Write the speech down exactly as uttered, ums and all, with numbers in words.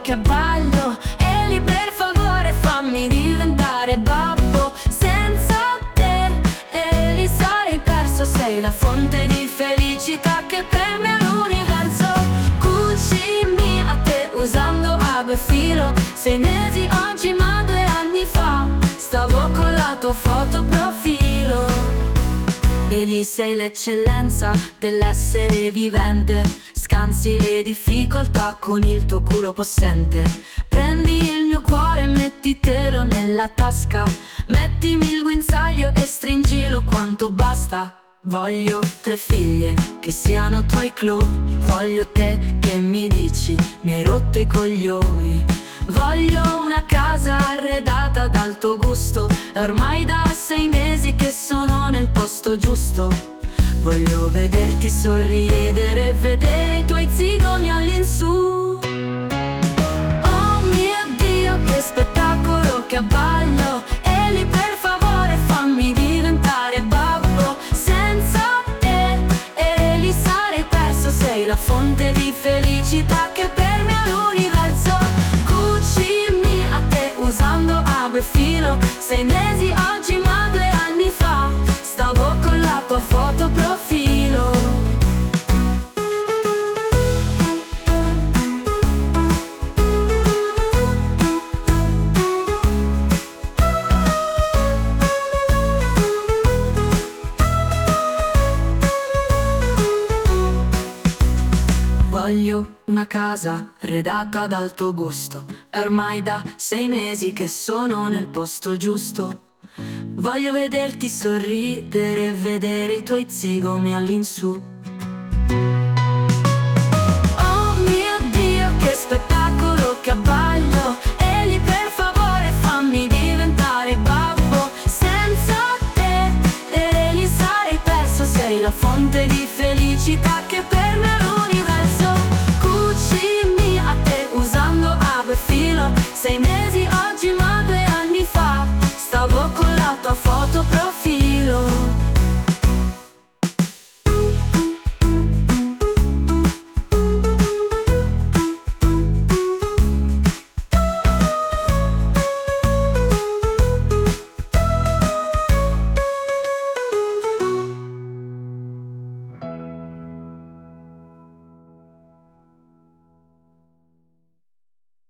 che abbaglio. Eli, per favore fammi diventare babbo. Senza te, Eli, sarei perso. Sei la fonte di felicità che permea l'universo. Cucini a te usando ago e filo. Sei mesi oggi ma due anni fa stavo con la tua foto profilo. Eli, sei l'eccellenza dell'essere vivente. Scansi le difficoltà con il tuo culo possente. Prendi il mio cuore e mettitelo nella tasca. Mettimi il guinzaglio e stringilo quanto basta. Voglio tre figlie che siano tuoi clou. Voglio te che mi dici mi hai rotto i coglioni. Voglio una casa arredata dal tuo gusto. È ormai da sei mesi che sono nel posto giusto. Voglio vederti sorridere e vedere i tuoi zigomi all'insù. Oh mio Dio, che spettacolo, che abbaglio. Eli, per favore fammi diventare babbo. Senza te, Eli, sarei perso. Sei la fonte di felicità che permea l'universo. Cucini a te usando ago e filo. Sei mesi oggi ma due anni fa stavo con la tua foto profilo. Voglio una casa redata dal tuo gusto. È ormai da sei mesi che sono nel posto giusto. Voglio vederti sorridere e vedere i tuoi zigomi all'insù. Oh mio Dio, che spettacolo, che abbaglio. Eli, per favore fammi diventare babbo. Senza te, Eli, sarei perso. Sei la fonte di felicità che